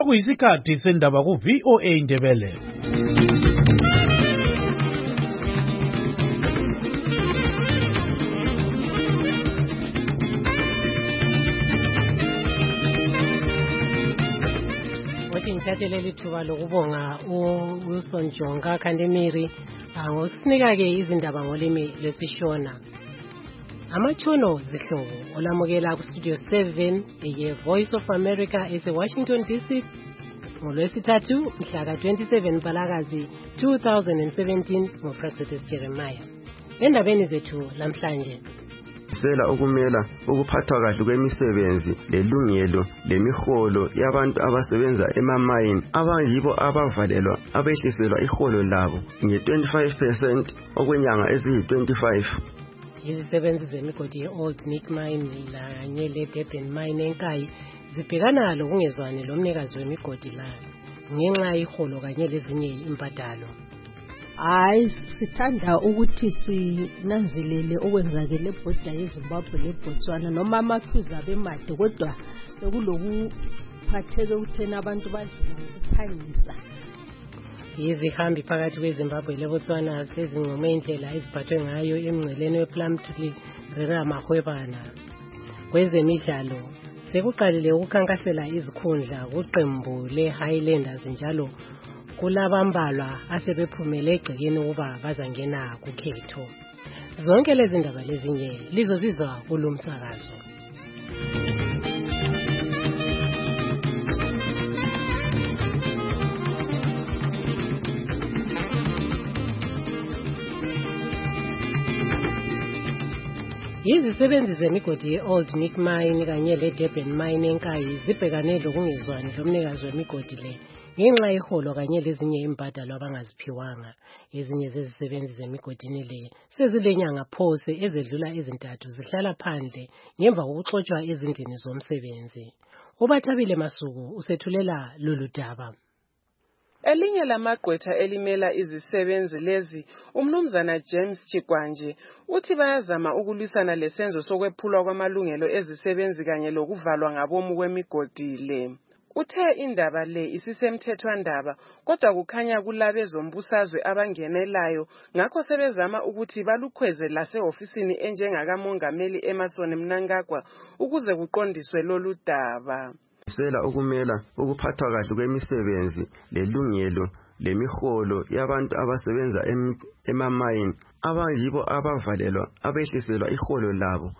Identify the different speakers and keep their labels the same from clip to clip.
Speaker 1: Kuyisikhathi sendaba ku VOA Ndebele.
Speaker 2: Ngithathelele ithuba lokubonga uWilson Jonga Kandemiri ngokusinika ke izindaba ngolimi lwesiShona. Amatshono zihlobo olamukela ku Studio 7 ye Voice of America eseWashington DC ngolwesithathu mhla ka-27 Mpalakazi 2017 ngoPrexetus Jeremiah. Endabeni zethu lamhlanje
Speaker 3: sela ukumela ukuphathwa kahle kwemisebenzi lelungelo lemiholo yabantu abasebenza emamayini abayibo abavalelwa abehliselwa iholo labo nge-25% okwenyanga eziyi-25.
Speaker 2: Izisebenzi zemigodi ye-Old Nick Mine kanye le-Durban Mine eNkayi zibhekana lokungezwani lomnikazi wemigodi la ngenxa iholo kanye lezinye impatalo.
Speaker 4: Hayi, sithanda ukuthi sinanzelele okwenzakele ebhoda yeZimbabwe leBotswana noma amathuza abemade kodwa kulokuphatheke ukuthena abantu badlula ngokuphangisa.
Speaker 2: Izihambi phakathi kweZimbabwe leBotswana sezincome indlela eziphathwe ngayo emngceleni wePlumtree River Mahwebana. Kwezemidlalo sekuqalile ukukhankasela izikhundla kuqembu le-Highlanders njalo kulabambalwa asebephumele egcekeni ukuba bazangena kukhetho. Zonke lezi ndaba lezinye lizozizwa kulomsakazo. Izisebenzi zemigodi ye-Old Nick Mine kanye le-Durban Mine eNkayi zibhekane lokungezwani lomnikazi wemigodi le ngenxa iholo kanye lezinye impatalo abangaziphiwanga. Ezinye zezisebenzi zemigodini le sezilenyanga phose ezedlula ezintathu zihlala phandle ngemva kokuxotshwa ezindlini zomsebenzi. uBathabile Masuku usethulela lolu daba.
Speaker 5: Elinye lamagqwetha elimela izisebenzi lezi, umnumzana James Chikwanje, uthi bayazama ukulwisana lesenzo sokwephulwa kwamalungelo ezisebenzi kanye lokuvalwa ngabomu kwemigodi le. Uthe indaba le isisemthethwandaba kodwa kukhanya kulabezombusazwe abangenelayo ngakho sebezama ukuthi balukhweze lase-ofisini enjengakamongameli Emmerson Mnangagwa ukuze kuqondiswe lolu daba.
Speaker 3: Sela ukumela ukuphathwa kahle kwemisebenzi lelungelo lemiholo yabantu abasebenza emamayini abayibo abavalelwa abehliselwa iholo labo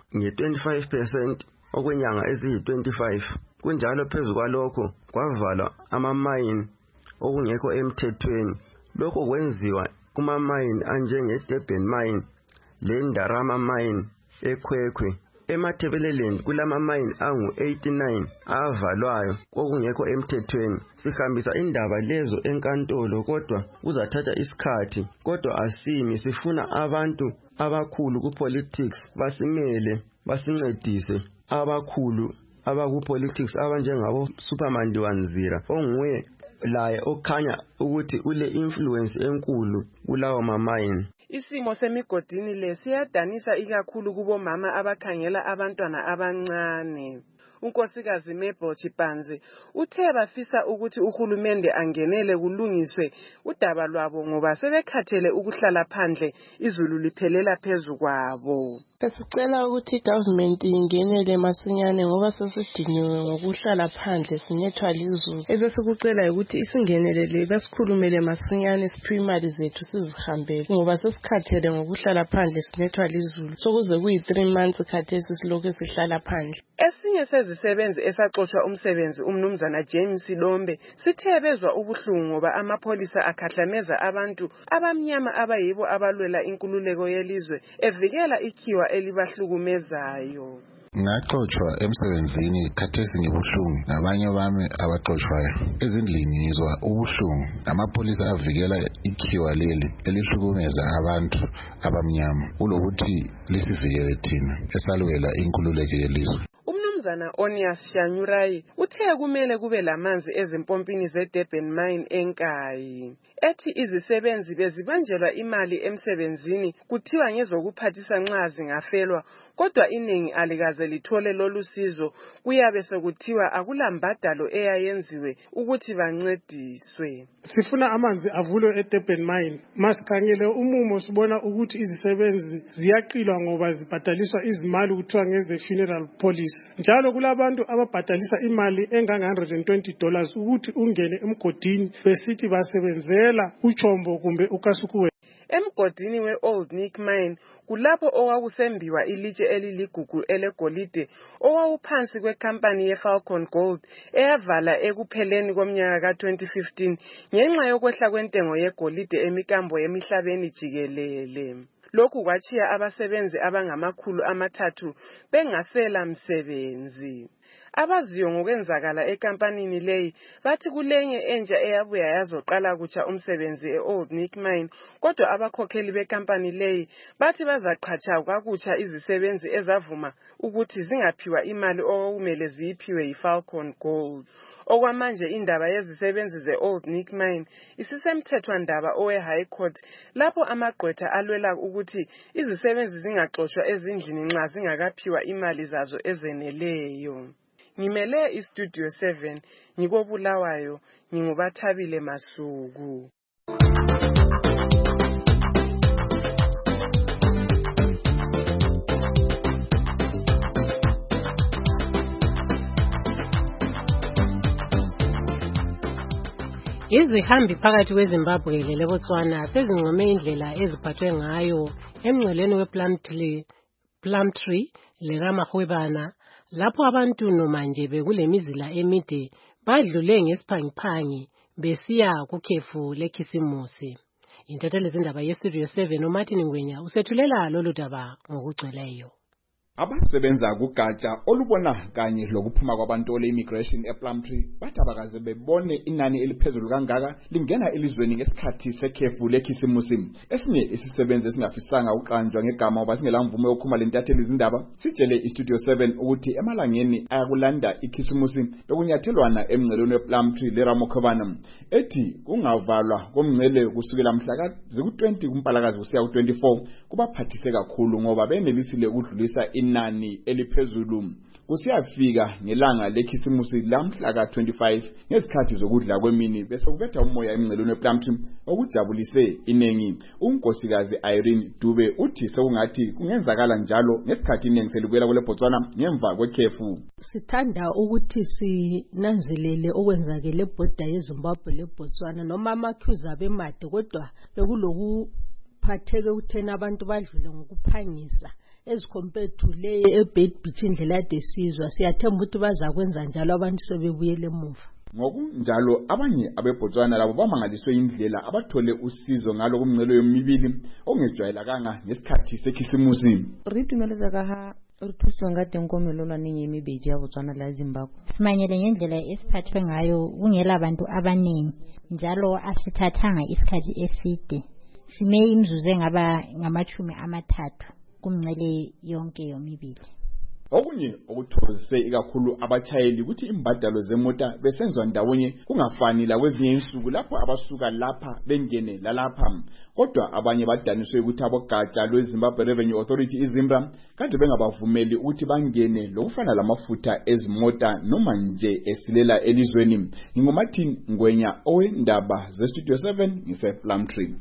Speaker 3: nge-25% okwenyanga eziyi-25. Kunjalo phezu kwalokho kwavalwa amamayini okungekho emthethweni. Lokho kwenziwa kumamayini anjenge-Durban Mine le-Ndarama Mine eKwekwe. EMatabeleland kulamamayini angu-89 avalwayo okungekho emthethweni. Sihambisa indaba lezo enkantolo kodwa kuzathatha isikhathi. Kodwa asimi sifuna abantu abakhulu kupolitics basimele basincedise. Abakhulu abakupolitics abanjengabo Superman Diwanzira onguye laye okhanya ukuthi ule influence enkulu kulawo mamayini.
Speaker 5: Isimo semigodini le siyadanisa ikakhulu kubomama abakhangela abantwana abancane. unkosikazi Mabel Chipanzi uthe bafisa ukuthi uhulumende angenele kulungiswe udaba lwabo ngoba sebekhathele ukuhlala phandle izulu liphelela phezu kwabo.
Speaker 6: Sicela ukuthi igovernment ingenele masinyane ngoba sesidiniwe ngokuhlala phandle sinethwa lizulu. Esikucela ukuthi isingenelele basikhulumele masinyane siprimary zethu sizihambele ngoba sesikhathele ngokuhlala phandle sinethwa lizulu. Sokuze kuyi3 months khathesi silokhu sihlala phandle.
Speaker 5: Esinye sezisebenzi esaxoshwa umsebenzi umnumzana James Dombe sithe bezwa ubuhlungu ngoba amapholisa akhahlameza abantu abamnyama abayibo abalwela inkululeko yelizwe evikela ikhiwa elibahlukumezayo.
Speaker 7: Ngaxoshwa emsebenzini khathesi ngibuhlungu nabanye bami abaxoshwayo ezindlini ngizwa ubuhlungu. Amapholisa avikela ikhiwa leli elihlukumeza abantu abamnyama ulokuthi lisivikele thina esalwela inkululeko yelizwe.
Speaker 5: Umnumzana Onias Shanyurai uthe kumele kube lamanzi ezimpompini zeDurban Mine eNkayi. Ethi izisebenzi bezibanjelwa imali emsebenzini kuthiwa ngezokuphathisa nxa zingafelwa, kodwa iningi alikaze lithole lolu sizo, kuyabe sekuthiwa akulambadalo eyayenziwe ukuthi bancediswe.
Speaker 8: Sifuna amanzi avulwe eDurban Mine. Masikhangele umumo sibona ukuthi izisebenzi ziyaqilwa ngoba zibhadaliswa izimali kuthiwa ngeze funeral police. Njalo kulabantu ababhadalisa imali engange$120 ukuthi ungene emgodini besithi basebenzela uChombo kumbe uKasukuwe.
Speaker 5: Emgodini we-Old Nick Mine kulapho okwakusembiwa ilitshe eliligugu elegolide owawuphansi kwekhampani ye-Falcon Gold eyavala ekupheleni komnyaka ka-2015 ngenxa yokwehla kwentengo yegolide emikambo yemihlabeni jikelele. Lokhu kwatshiya abasebenzi abangama300 bengasela msebenzi. Abaziyo ngokwenzakala ekampanini leyi bathi kulenye entsha eyabuya yazoqala kutsha umsebenzi e-Old Nick Mine, kodwa abakhokheli bekampani leyi bathi bazaqhatsha kwakutsha izisebenzi ezavuma ukuthi zingaphiwa imali okumele ziyiphiwe yi-Falcon Gold. Okwamanje indaba yezisebenzi ze-Old Nick Mine isisemthethwandaba owe-High Court lapho amagqwetha alwela ukuthi izisebenzi zingaxoshwa ezindlini nxa zingakaphiwa imali zazo ezeneleyo. Ngimele iStudio 7 ngikobulawayo, nginguBathabile Masuku.
Speaker 2: Izihambi phakathi kweZimbabwe leBotswana sezincome indlela eziphathwe ngayo emngceleni wePlumtree leRamahwebana lapho abantu noma nje bekulemizila emide badlule ngesiphangiphangi besiya kukhefu lekhisimusi. Intatheli zindaba yeStudio 7 uMartin Ngwenya usethulela lolu daba ngokugcweleyo.
Speaker 9: Abasebenza kugatsha olubona kanye lokuphuma kwabantu le-immigration ePlumtree bathi abakaze bebone inani eliphezulu kangaka lingena elizweni ngesikhathi sekhefu lekhisimusi. Esinye isisebenzi esingafisanga uqanjwa ngegama oba singelamvume yokukhuluma lentatheli zindaba sitshele iStudio 7 ukuthi emalangeni ayakulanda ikhisimusi bekunyathelwana emngceleni wePlumtree leRamahwebana ethi kungavalwa komngcele kusukela mhla ka-20 kuMpalakazi kusiya ku-24 kubaphathise kakhulu ngoba benelisile ukudlulisa inani eliphezulu kusiyafika ngelanga lekhisimusi lamhla ka-25 ngesikhathi zokudla kwemini bese kubetha umoya emngceleni wePlumtree okujabulise inengi. Unkosikazi Irene Dube uthi sekungathi kungenzakala njalo ngesikhathi inengi selibuyela kule Botswana ngemva kwekhefu.
Speaker 4: Sithanda ukuthi sinanzelele okwenzakele ebhoda yeZimbabwe leBotswana noma amakhuza bemade, kodwa bekulokuphatheke ukuthena abantu badlule ngokuphangisa as compared to le eBed Beach indlela yadesizwa. Siyathemba ukuthi bazakwenza njalo abantu sebebuyele emuva.
Speaker 9: Ngokunjalo abanye abeBotswana labo bamangaliswe indlela abathole usizo ngalo kumngcelo yomibili ongejwayelakanga ngesikhathi sekhisimusi.
Speaker 10: Ritumeleza kaha ruthuswa ngade nkomelolwa ningi emibili ya Botswana la Zimbabwe.
Speaker 11: Simanyele ngendlela esiphathwe ngayo kungela abantu abaningi njalo asithathanga isikhathi eside. Sime imzuzu ngama-30 kumngcele yonke yomibili.
Speaker 9: Okunye okuthokozise ikakhulu abatshayeli ukuthi imbadalo zemota besenzwa ndawonye kungafani la kwezinye insuku lapho abasuka lapha bengene lalapha, kodwa abanye badaniswe ukuthi abogatsha lweZimbabwe Revenue Authority iZimbra kade bengabavumeli ukuthi bangene lokufana lamafutha ezimota noma nje esilela elizweni. NginguMartin Ngwenya owendaba zeStudio 7 ngisePlumtree.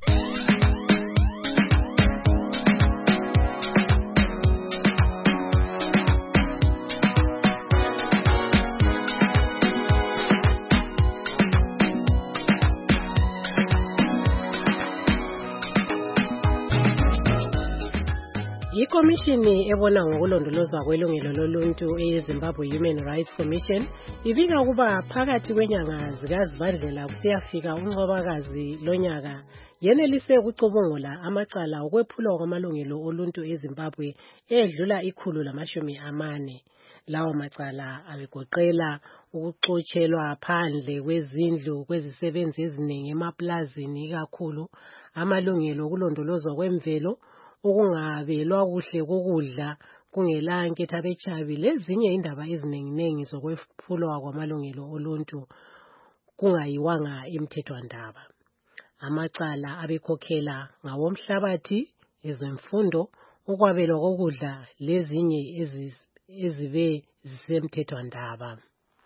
Speaker 2: Ikomishini ebona ngokulondolozwa kwelungelo loluntu eZimbabwe Human Rights Commission ibika ukuba phakathi kwenyanga zikaZibandlela kusiyafika uNcwabakazi lonyaka yenelise ukucubungula amacala okwephulwa kwamalungelo oluntu eZimbabwe edlula 140. Lawo macala abegoqela ukuxotshelwa phandle kwezindlu kwezisebenzi eziningi emaplazini kakhulu, amalungelo okulondolozwa kwemvelo, ukungabelwa kuhle kokudla kungela nketha bechabi lezinye indaba eziningi zokwephulwa kwamalungelo oluntu kungayiwanga emthethwandaba. Amacala abekhokhela ngawomhlabathi, ezemfundo, ukwabelwa kokudla lezinye ezibe zisemthethwandaba.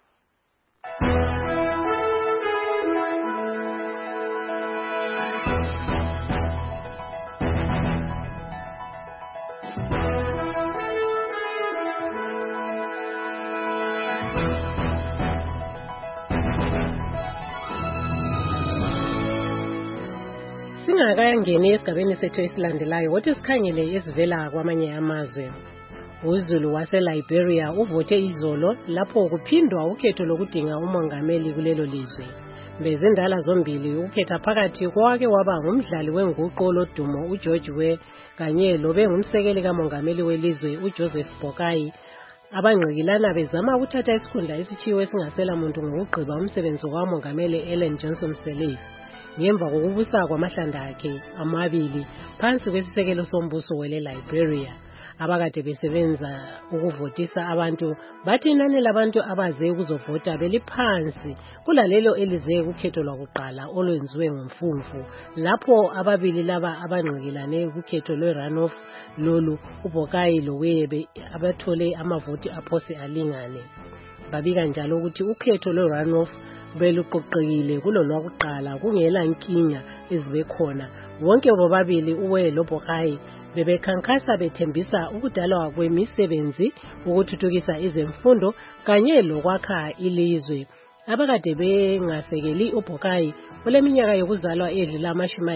Speaker 2: Singakangeni esigabeni sethu esilandelayo, wothi sikhangele esivela kwamanye amazwe. UZulu waseLiberia uvote izolo lapho kuphindwa ukhetho lokudinga umongameli kulelo lizwe. Bezindala zombili ukhetha phakathi kwake waba ngumdlali wenguqu olodumo uGeorge Weah kanye lobe ngumsekeli kamongameli welizwe uJoseph Boakai. Abangqikilana bezama ukuthatha isikhundla esithiwe singasela muntu ngokugqiba umsebenzi kamongameli Ellen Johnson Sirleaf ngemva kokubusa kwamahlanda akhe amabili phansi kwesisekelo sombuso wele-Liberia. Abakade besebenza ukuvotisa abantu bathi inani labantu abaze ukuzovota beliphansi kulalelo elize ukhetho lwakuqala olwenziwe ngomfumfu lapho ababili laba abangqikilane ukhetho lwe-runoff lolu uBoakai loWeah abathole amavoti aphose alingane. Babika njalo ukuthi ukhetho lwe-runoff beluqoqekile kulo lwakuqala kungela nkinga ezibekhona. Wonke bobabili uWeah loBoakai bebekhankasa bethembisa ukudalwa kwemisebenzi, ukuthuthukisa izemfundo kanye lokwakha ilizwe. Abakade bengasekeli uBoakai oleminyaka yokuzalwa edlula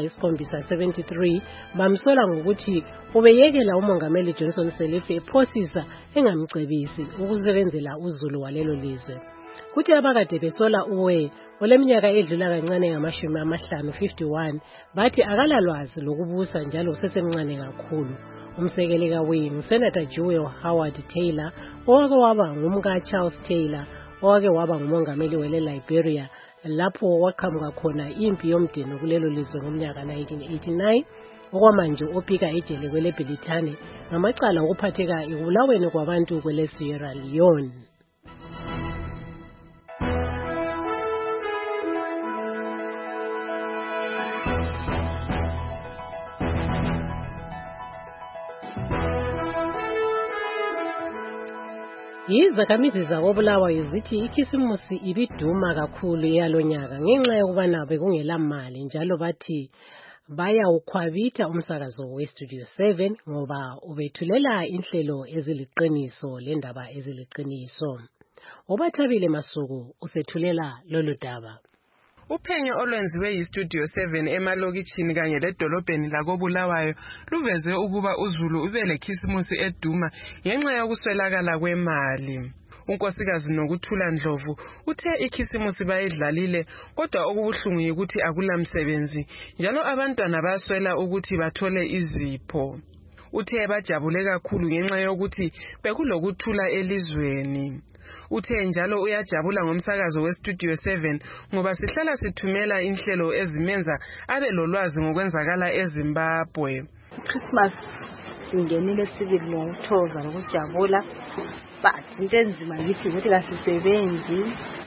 Speaker 2: 73 bamsola ngokuthi ubeyekela umongameli Johnson Sirleaf ephosisa engamcebisi ukusebenzela uZulu walelo lizwe. Kuthi abakade besola uWeah oleminyaka edlula kancane ngama-51 bathi akalalwazi lokubusa njalo usesemncane kakhulu. Umsekeli kaWeah nguSenator Jewel Howard Taylor owake waba ngumka Charles Taylor owake waba ngumongameli wele-Liberia lapho waqhamuka khona impi yomdeni kulelo lizwe ngomnyaka 1989 okwamanje opika ejele kwele-Britane ngamacala okuphatheka ekubulaweni kwabantu kwele-Sierra Leone. Izakhamizi zakoBulawayo zithi ikhisimusi ibiduma kakhulu yalonyaka ngenxa yokubana bekungela mali njalo bathi bayawukhwabitha umsakazo weStudio 7 ngoba ubethulela inhlelo eziliqiniso lendaba eziliqiniso. Obathabile Masuku usethulela lolu daba.
Speaker 5: Uphenyo olwenziwe yiStudio 7 emalokitshini kanye ledolobheni lakoBulawayo luveze ukuba uZulu ubele khisimusi eduma ngenxa yokuswelakala kwemali. Unkosikazi Nokuthula Ndlovu uthe ikhisimusi bayidlalile kodwa okubuhlungu yikuthi akulamsebenzi njalo abantwana baswela ukuthi bathole izipho. Uthe bajabule kakhulu ngenxa yokuthi bekulokuthula elizweni. Uthe njalo uyajabula ngomsakazo weStudio 7 ngoba sihlala sithumela inhlelo ezimenza abe lolwazi ngokwenzakala eZimbabwe.
Speaker 12: Christmas ingenile sibili ngokuthoza nokujabula but into enzima yithi ukuthi kasisebenzi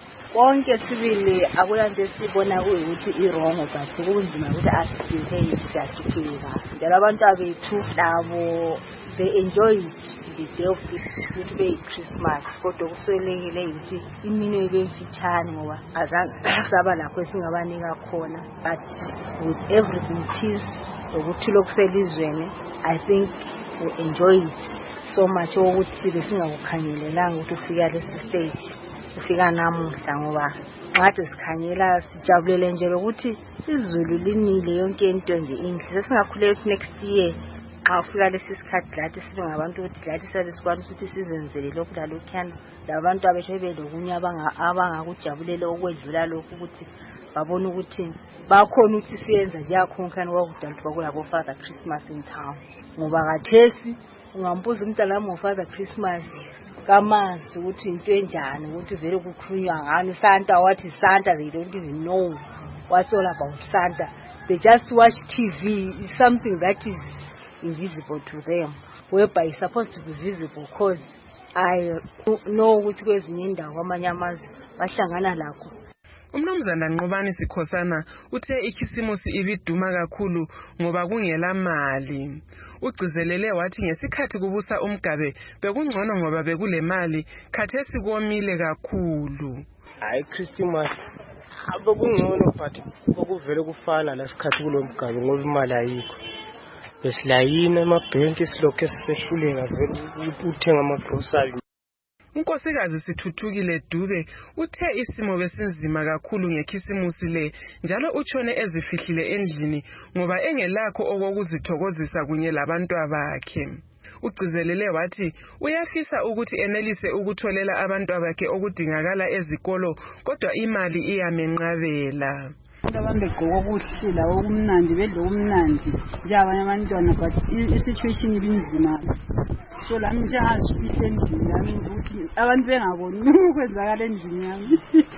Speaker 12: konke sibili akulanto esibona ukuthi i-wrong but kunzima ukuthi asibehave siyahlupheka njalo abantu abethu labo they enjoy the day of ukuthi beyi-Christmas kodwa kuswelekile ukuthi imini ebemfitshane ngoba azange saba lakho esingabanika khona but with everything peace ukuthula okuselizweni I think we enjoy it so much ukuthi besingakukhangelelanga ukuthi ufika lesi stage ufika namuhla ngoba nxa sikhangela sijabulele nje ukuthi izulu linile yonke into nje inhle sesingakhulela next year xa ufika lesi sikhathi lathi sibe ngabantu ukuthi lathi sabe sikwanisa ukuthi sizenzele lokhu lalokhana labantu abethu belokunye abangakujabulela okwedlula lokhu ukuthi babona ukuthi bakhona ukuthi siyenza nje yakhonkani wakudala bakuyabo Father Christmas in town ngoba kathesi ungambuza umntana wami Father Christmas kamazi ukuthi into enjani ukuthi vele kukhulunywa ngani Santa, what is Santa, they don't even know what's all about Santa. They just watch TV. It's something that is invisible to them. whereby is supposed to be visible because I know ukuthi kwezinye indawo amanye amazwe bahlangana lakho.
Speaker 5: Umnumzana Nqobani Sikhosana uthe ikhisimusi ibiduma kakhulu ngoba kungela mali. Ugcizelele wathi ngesikhathi kubusa uMgabe bekungcono ngoba bekule mali, khathesi komile kakhulu.
Speaker 13: Hayi Christmas abokungcono but okuvele kufana lesikhathi kuloMgabe ngoba imali ayikho. Besilayina emabhenki silokho sisehluleka vele uthenga amagrocery.
Speaker 5: Unkosikazi Sithuthukile Dube uthe isimo besinzima kakhulu ngekhisimusi le njalo utshone ezifihlile endlini ngoba engelakho okokuzithokozisa kunye labantu bakhe. Ugcizelele wathi uyafisa ukuthi enelise ukutholela abantu bakhe okudingakala ezikolo kodwa imali iyamenqabela.
Speaker 14: Abantu begqoka okuhlila okumnandi bedle okumnandi njengabanye abantwana but i-situation ibinzima. So lami njengazifihle endlini yami ukuthi abantu bengaboni ukwenzakala endlini yami.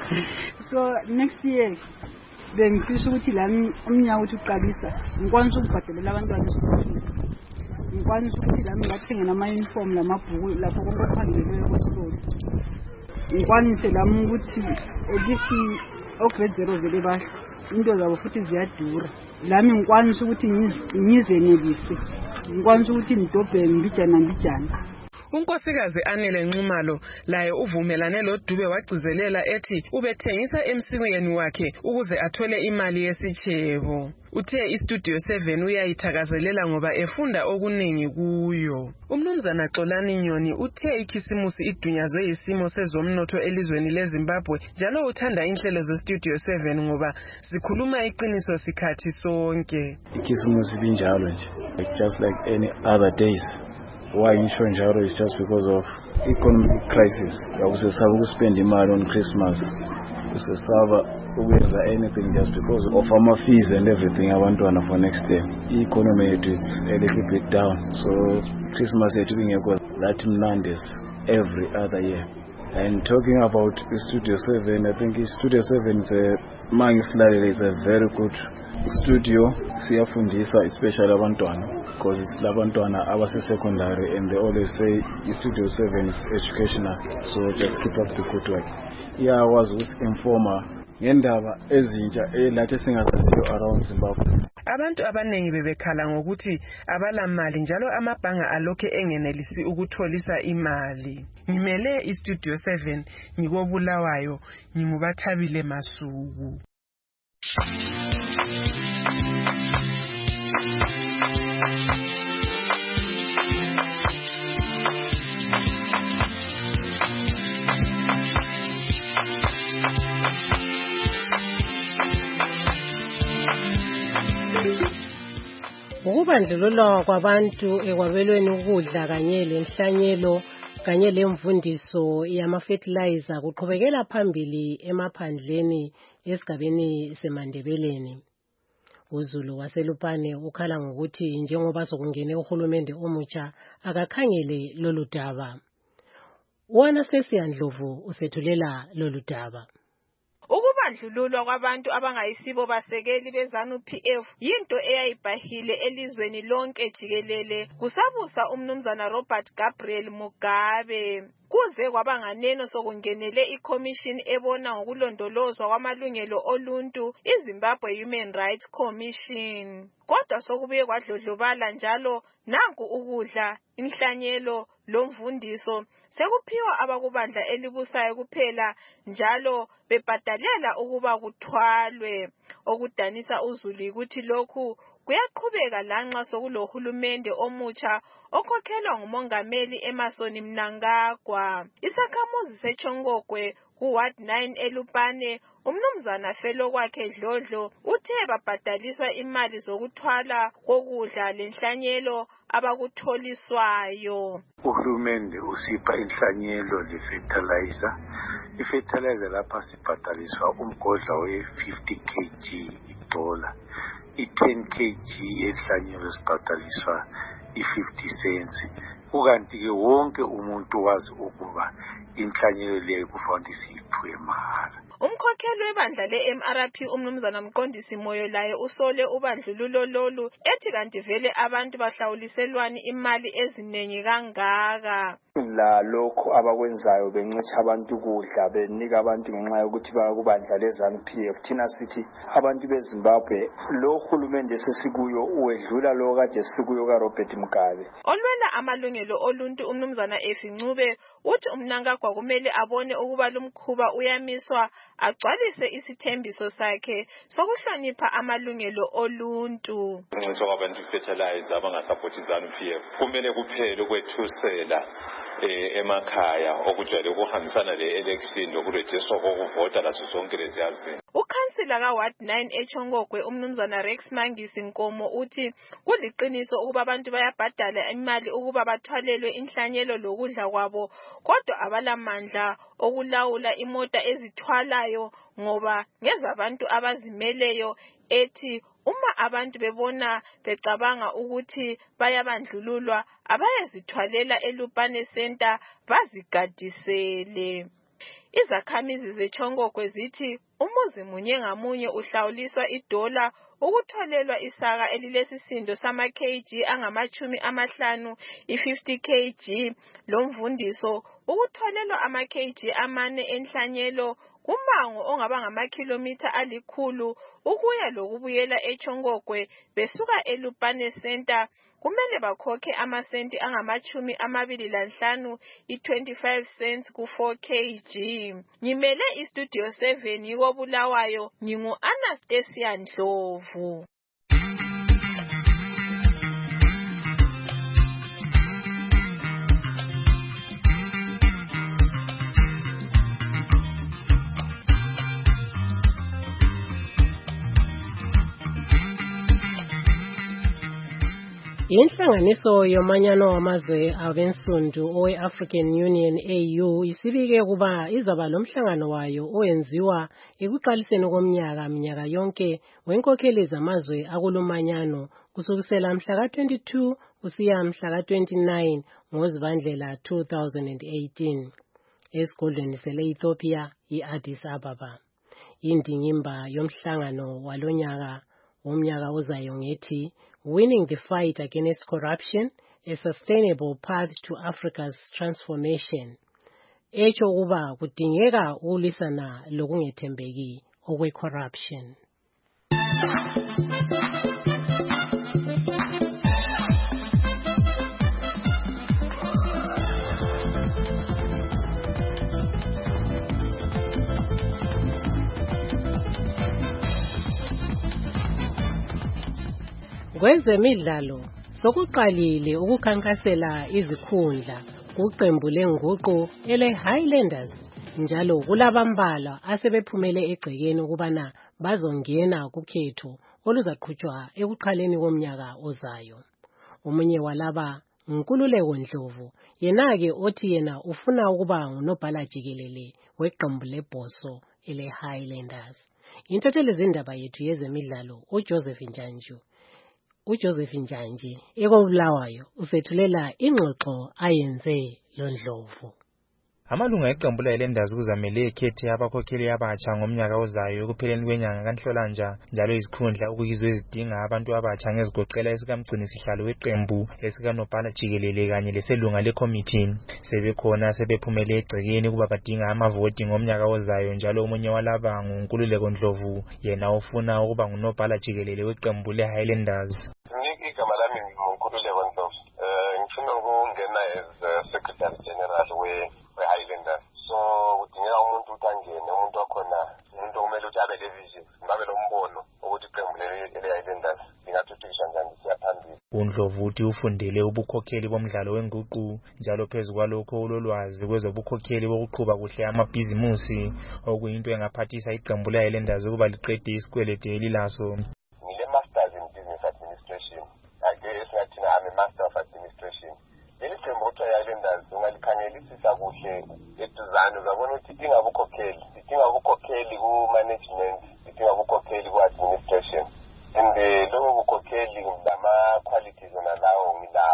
Speaker 14: So next year bengifisa ukuthi lami umnyaka uthi uqalisa ngikwanisa ukubhadelela abantwana isikolo. Ngikwanisa ukuthi lami ngathengela ama-uniform lamabhuku lapho konke okuhanjelweyo kwesikolo. Ngikwanise lami ukuthi at least grade 0 vele basho into zabo futhi ziyadura. Lami ngikwanisa ukuthi ngizenelise. Ngikwanisa ukuthi ngidobhe mbijana.
Speaker 5: Unkosikazi Anele Nxumalo laye uvumelane loDube wagcizelela ethi ubethengisa emsikweni wakhe ukuze athole imali yesitshebo. Uthe iStudio 7 uyayithakazelela ngoba efunda okuningi kuyo. Umnumzana Xolani Nyoni uthe ikhisimusi idunyazwe isimo sezomnotho elizweni leZimbabwe njalo uthanda inhlelo zeStudio 7 ngoba zikhuluma iqiniso sikhathi sonke.
Speaker 15: Ikhisimusi binjalo nje, just like any other days. Why ngisho njalo is just because of economic crisis. Usesaba ukuspend imali on Christmas. Usesaba ukwenza anything just because of our fees and everything abantwana for next year. Economy is a little bit down. So Christmas yethu ingekho that mnandi every other year. And talking about Studio 7, I think Studio 7 is a very good studio. Siyafundisa especially abantwana because it's labantwana abase secondary and they always say Studio 7 is educational. So just keep up the good work. Yeah, I was informer ngendaba ezintsha elathi singazaziyo around Zimbabwe.
Speaker 5: Abantu abanengi bebekhala ngokuthi abala mali njalo amabhanga alokhe engenelisi ukutholisa imali. Ngimele iStudio 7 ngikobulawayo ngingubathabile Masuku.
Speaker 2: Ukubandlululwa kwabantu ekwabelweni ukudla kanye lenhlanyelo kanye lemfundiso yama-fertilizer kuqhubekela phambili emaphandleni esigabeni seMandebeleni. uZulu waseLupane ukhala ngokuthi njengoba sokungene uhulumende omutsha akakhangele lolu daba. Wona sesiyandlovu usethulela lolu daba.
Speaker 16: Ukubandlululwa kwabantu abangayisibo basekeli beZANU-PF yinto eyayibhahile elizweni lonke jikelele kusabusa umnumzana Robert Gabriel Mugabe. Kuze kwabanganeno sokungenele iCommission ebona ngokulondolozwa kwamalungelo oluntu, iZimbabwe Human Rights Commission. Kodwa sokubuye kwadlodlobala njalo nanku ukudla, inhlanyelo lomvundiso sekuphiwa abakubandla elibusayo kuphela njalo bebhadalela ukuba kuthwalwe. Okudanisa uZulu ukuthi lokhu kuyaqhubeka lanxa sokulohulumende omutsha okhokhelwa ngumongameli Emmerson Mnangagwa. Isakhamuzi seChongogwe kuWard 9 eLupane, umnumzana Felo kwakhe Dlodlo uthe babhadaliswa imali zokuthwala kokudla lenhlanyelo abakutholiswayo.
Speaker 17: Uhulumende usipha inhlanyelo le-fertilizer. I-fertilizer lapha sibhadaliswa umgodla we-50 kg $1. I-10 kg enhlanyelo sibhadaliswa i-50 cents. Ukanti-ke wonke umuntu wazi ukuba inhlanyelo leyo kufanele siyiphiwe mahhala.
Speaker 16: Umkhokheli webandla le-MRP umnumzana Mqondisi Moyo laye usole ubandlululo lolu ethi kanti vele abantu bahlawuliselwani imali eziningi kangaka.
Speaker 18: La lokho abakwenzayo bencitsha abantu ukudla benika abantu ngenxa yokuthi bakubandla leZANU-PF. Thina sithi abantu beZimbabwe lo hulumende sesikuyo uwedlula lo kade sikuyo kaRobert Mugabe.
Speaker 16: Olwela amalungelo oluntu umnumzana Efincube uthi umnankagwa kumele abone ukuba lumkhuba uyamiswa agcwalise isithembiso sakhe sokuhlonipha amalungelo oluntu.
Speaker 19: Ngiso abantu fertilizer abangasapoti ZANU-PF kumele kuphele ukwethusela emakhaya okujwayele ukuhambisana le-election lokurejiswa kokuvota lazo zonke leziyazinto.
Speaker 16: Ukhansila kaWard 9 eChongogwe umnumzana Rex Mangisi Nkomo uthi kuliqiniso ukuba abantu bayabhadala imali ukuba bathwalelwe inhlanyelo lokudla kwabo kodwa abalamandla okulawula imota ezithwalayo ngoba ngezabantu abazimeleyo ethi uma abantu bebona becabanga ukuthi bayabandlululwa abayezithwalela eLupane Center bazigadisele. Izakhamizi zeChongogwe zithi umuzi munye ngamunye uhlawuliswa $1 ukutholelwa isaka elilesisindo sama-kg angama-50, i-50 kg lomvundiso ukutholelwa ama-kg 4 enhlanyelo kumango ongaba ngamakhilomitha 100 ukuya lokubuyela eChongogwe besuka eLupane Center kumele bakhokhe amasenti angama-25 i-25 cents ku-4 kg. Ngimele iStudio 7 yiko Bulawayo ngingu-Anastasia Ndlovu.
Speaker 2: Inhlanganiso yomanyano wamazwe abensundu owe-African Union AU isibike kuba izaba lomhlangano wayo owenziwa ekuqaliseni komnyaka yonke wenkokheli zamazwe akulumanyano kusukisela mhla ka-22 kusiya mhla ka-29 ngoZibandlela 2018 esigodlweni sele-Ethiopia i-Addis Ababa. Indingimba yomhlangano womnyaka ozayo ngethi Winning the Fight Against Corruption, a Sustainable Path to Africa's Transformation. Echo kuba kudingeka ukulwisana lokungethembeki okwe-corruption. Kwezemidlalo sokuqalile ukukhankasela izikhundla kuqembu lenguqu ele-Highlanders njalo kulabambalwa asebephumele egcekeni ukubana bazongena kukhetho oluzaqhutshwa ekuqaleni komnyaka ozayo. Omunye walaba Nkululeko Ndlovu yenake othi yena ufuna ukuba ngunobhala jikelele weqembu lebhoso ele-Highlanders. Intatheli zindaba yethu yezemidlalo uJoseph Njanje ekobulawayo usethulela ingxoxo ayenze loNdlovu.
Speaker 20: Amalunga eqembu le-Highlanders kuzamele ekhethe abakhokheli abatsha ngomnyaka ozayo ekupheleni kwenyanga kaNhlolanja njalo izikhundla okuyizo ezidinga abantu abatsha ngezigoqela esikamgcini sihlalo weqembu esikanobhala jikelele kanye leselunga lekomiti sebekhona sebephumele egcekeni kuba badinga amavoti ngomnyaka ozayo njalo omunye walaba nguNkululeko Ndlovu yena ufuna ukuba ngunobhala jikelele weqembu le-Highlanders.
Speaker 21: Igama lami nguNkululeko Ndlovu. Ngifuna ukungena as Secretary General we-Highlanders. So kudingeka umuntu ukuthi angene, umuntu wakhona, umuntu kumele ukuthi abe le-vision, babe lombono ukuthi iqembu le-Highlanders lingathuthukiswa njani siya phambili.
Speaker 20: uNdlovu uthi ufundele ubukhokheli bomdlalo wenguqu njalo phezu kwalokho ulolwazi kwezobukhokheli bokuqhuba kuhle amabhizimusi okuyinto engaphathisa iqembu le-Highlanders ukuba liqede isikwelede elilaso.
Speaker 21: Ngile-masters in business administration. I'm a master of administration. Leli qembu kuthiwa i-Highlanders ungalikhangelisisa kuhle eduzane uzabona ukuthi idinga ubukhokheli ku-management, idinga ubukhokheli ku-administration. And lobo bukhokheli lama-qualities ona lawo ngilawo.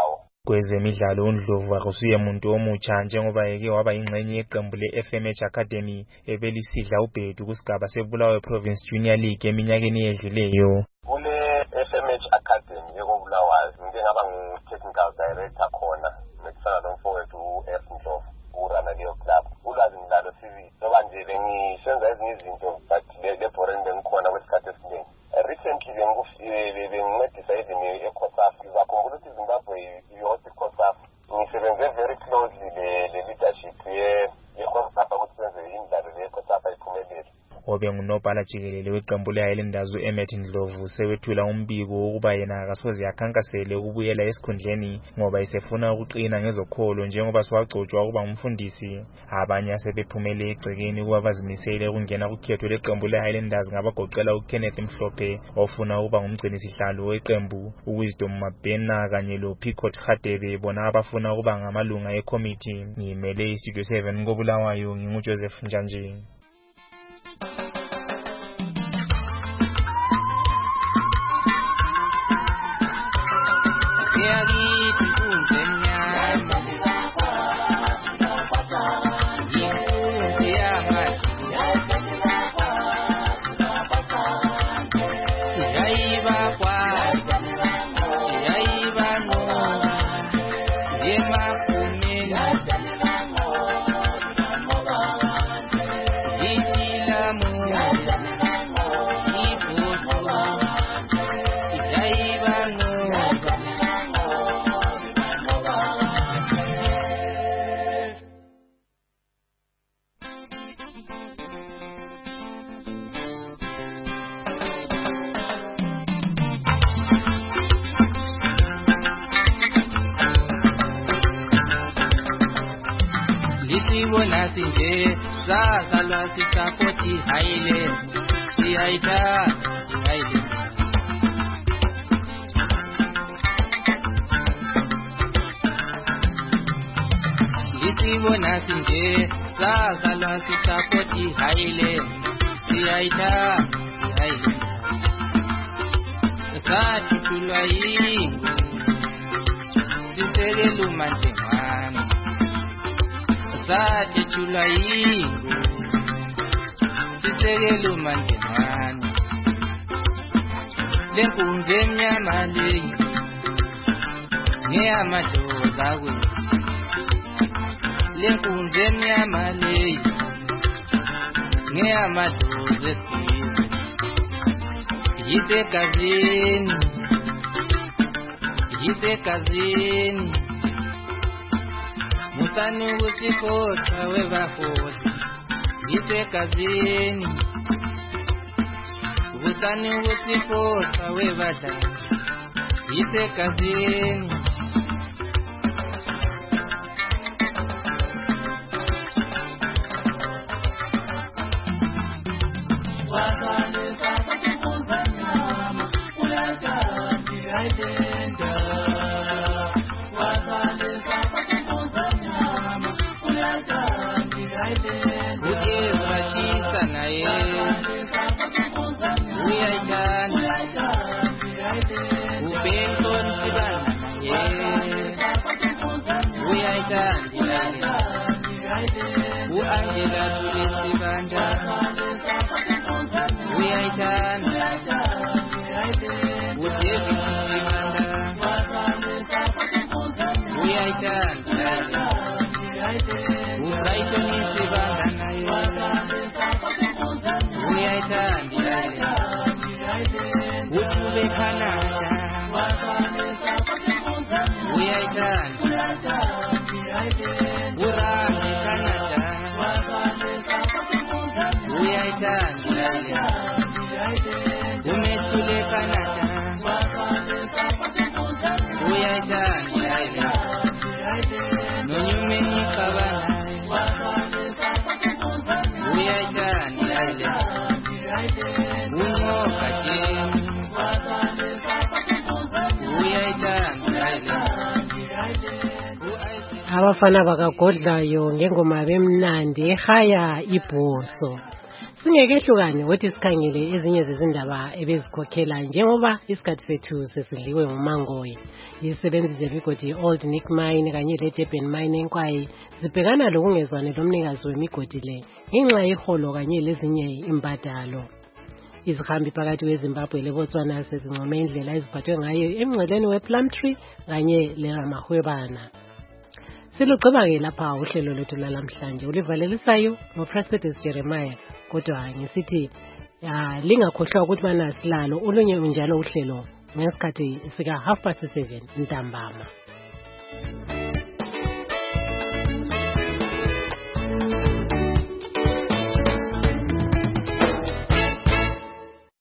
Speaker 20: Kwezemidlalo uNdlovu akusuye muntu omutsha njengoba eke waba ingxenye yeqembu le-FMH Academy ebelisidla ubhedu kusigaba seBulawayo Province Junior League eminyakeni eyedluleyo.
Speaker 21: Kule FMH Academy yokobulawayo ngike ngaba ngu-technical director khona ngifana nomfowethu u-F Ndlovu urana leyo club. Ulwazi ngilalo CV ngoba nje bengisenza ezinye izinto but le-boring bengikhona kwesikhathi esiningi. Recently bengincedisa even eCOSAF. Ngizakhumbula ukuthi Zimbabwe youth COSAF ngisebenze very closely le-leadership ye-COSAF ukuthi senze imidlalo le-COSAF ayiphumelele.
Speaker 20: Obe ngunobhala jikelele weqembu le-Highlanders u-Emmet Ndlovu sewethula umbiko wokuba yena akasoze akhankasele ukubuyela esikhundleni ngoba isefuna ukuqina ngezokholo njengoba siwagcotshwa ukuba ngumfundisi. Abanye asebephumele egcekeni kuba bazimisele ukungena kukhetho leqembu le-Highlanders ngabagoqela uKenneth Mhlophe ofuna ukuba ngumgcinisihlalo weqembu, uWisdom Mabhena kanye loPicot Hadebe bona abafuna ukuba ngamalunga ekomiti. Ngimele iStudio 7 koBulawayo nginguJoseph Njanje.
Speaker 1: Lisibona sinje sazalwa sisapoti Highland siyaita Highland. Lisibona sinje sazalwa sisapoti Highland siyaita Highland. Sathi tulwayingu sisekela umanjengwana. Sathi tulwayingu sisekela umanjengwana. Lenkunzi emnyama leyi ngeyamadoda kwethu. Lenkunzi emnyama leyi ngeyamadoda esizwe. Yisegazini, yisegazini. Musani usifosa webafosa. Yisegazini. Musani usifosa webadala. Yisegazini.
Speaker 2: Abafana bakagodlayo ngengoma bemnandi ehaya ibhoso. Singekehlukane wothi sikhangele ezinye zezindaba ebezikhokhela njengoba isikhathi sethu sesidliwe ngumangoyi. Izisebenzi zemigodi ye-Old Nick Mine kanye le-Durban Mine eNkwayi zibhekana lokungezwani lomnikazi wemigodi le ngenxa yeholo kanye lezinye imbadalo. Izihambi phakathi kweZimbabwe leBotswana sezincome indlela eziphathwe ngayo emngceleni wePlumtree kanye leRamahwebana. Silugqiba-ke lapha uhlelo lwethu lalamhlanje ulivalelisayo ngoPresides Jeremiah. Kodwa ngisithi lingakhohlwa ukuthi bana silalo olunye unjalo uhlelo ngesikhathi sika 7:30 ntambama.